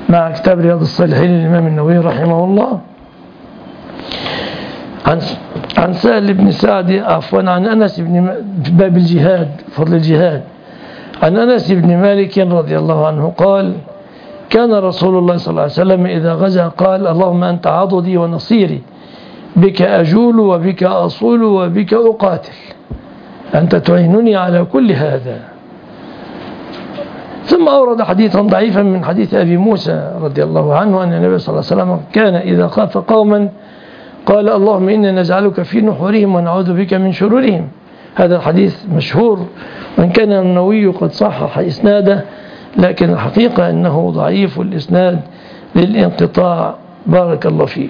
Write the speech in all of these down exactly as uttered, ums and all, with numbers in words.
مع كتاب رياض الصالحين للإمام النووي رحمه الله. عن عن سهل بن سعد عفوا عن أنس بن باب الجهاد فضل الجهاد عن أنس بن مالك رضي الله عنه قال كان رسول الله صلى الله عليه وسلم إذا غزا قال اللهم أنت عضدي ونصيري بك أجول وبك أصول وبك أقاتل أنت تعينني على كل هذا. ثم أورد حديثا ضعيفا من حديث أبي موسى رضي الله عنه أن النبي صلى الله عليه وسلم كان إذا خاف قوما قال اللهم إنا نجعلك في نحورهم ونعوذ بك من شرورهم. هذا الحديث مشهور وإن كان النووي قد صحح إسناده لكن الحقيقة أنه ضعيف الإسناد للانقطاع. بارك الله فيك.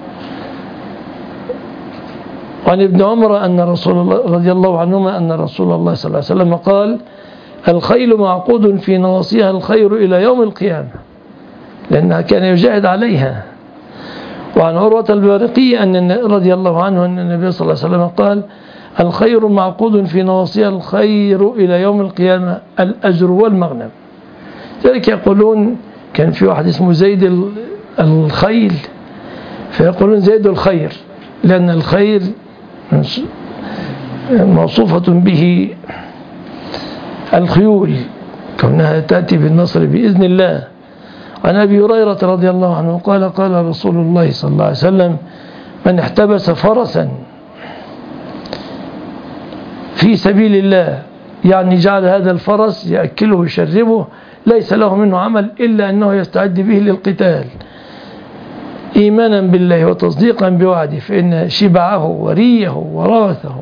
وعن ابن عمر أن رسول الله رضي الله عنهما أن رسول الله صلى الله عليه وسلم قال الخيل معقود في نواصيها الخير إلى يوم القيامة لأنها كان يجاهد عليها. وعن عروة البارقي أن رضي الله عنه أن النبي صلى الله عليه وسلم قال الخير معقود في نواصيها الخير إلى يوم القيامة الأجر والمغنم. ذلك يقولون كان في واحد اسمه زيد الخيل فيقولون زيد الخير لأن الخير موصوفة به الخيول كونها تأتي بالنصر بإذن الله. عن أبي هريرة رضي الله عنه قال قال رسول الله صلى الله عليه وسلم من احتبس فرسا في سبيل الله يعني جعل هذا الفرس يأكله ويشربه ليس له منه عمل إلا أنه يستعد به للقتال إيمانا بالله وتصديقا بوعده فإن شبعه وريه وروثه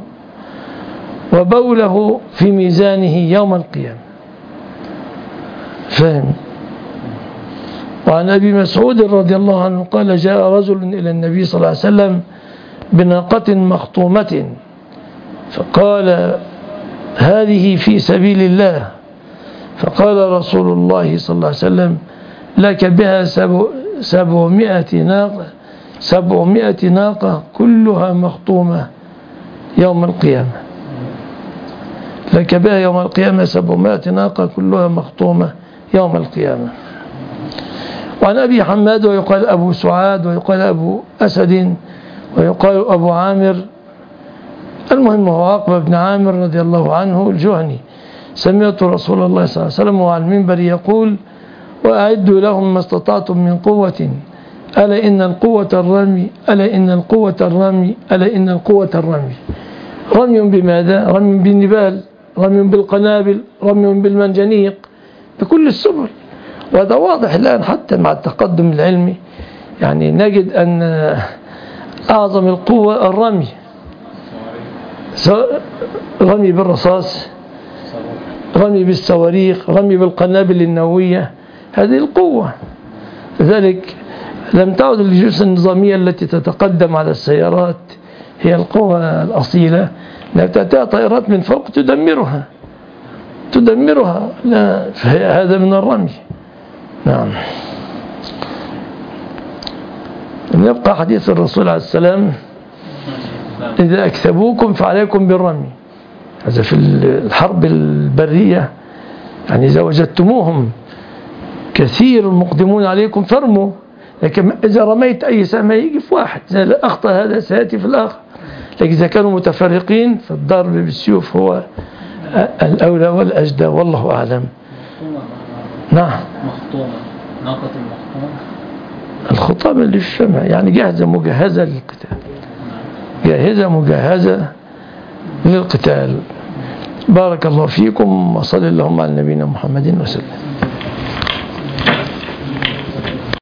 وبوله في ميزانه يوم القيامة. فهم. وعن أبي مسعود رضي الله عنه قال جاء رجل إلى النبي صلى الله عليه وسلم بناقة مخطومة فقال هذه في سبيل الله فقال رسول الله صلى الله عليه وسلم لك بها سبعمائة ناقة سبعمائة ناقة كلها مخطومة يوم القيامة لك بها يوم القيامة سبعمائة ناقة كلها مخطومة يوم القيامة. وعن أبي حماد ويقال أبو سعاد ويقال أبو أسد ويقال أبو عامر المهم هو عقبة بن عامر رضي الله عنه الجهني سمعت رسول الله صلى الله عليه وسلم وعلى المنبر يقول وأعدوا لهم ما استطعتم من قوة ألا إن القوة الرمي ألا إن القوة الرمي ألا إن القوة الرمي. رمي بماذا؟ رمي بالنبال رمي بالقنابل رمي بالمنجنيق بكل السبل. وهذا واضح الآن حتى مع التقدم العلمي يعني نجد أن أعظم القوة الرمي رمي بالرصاص رمي بالصواريخ رمي بالقنابل النووية هذه القوة. لذلك لم تعد الجيوش النظامية التي تتقدم على السيارات هي القوة الأصيلة لا تأتي طائرات من فوق تدمرها تدمرها لا هذا من الرمي. نعم. يبقى حديث الرسول عليه السلام إذا أكثبوكم فعليكم بالرمي. هذا في الحرب البرية يعني إذا وجدتموهم كثير مقدمون عليكم فرموا لكن إذا رميت أي سهم يجي واحد أخطأ هذا سيأتي في الآخر. لكن إذا كانوا متفرقين فالضرب بالسيوف هو الأولى والأجدى والله أعلم. نعم. مخطومة ناقة المخطومة الخطامة اللي في الشمع يعني جاهزة مجهزة للقتال جاهزة مجهزة للقتال. بارك الله فيكم وصلى اللهم على نبينا محمد وسلم.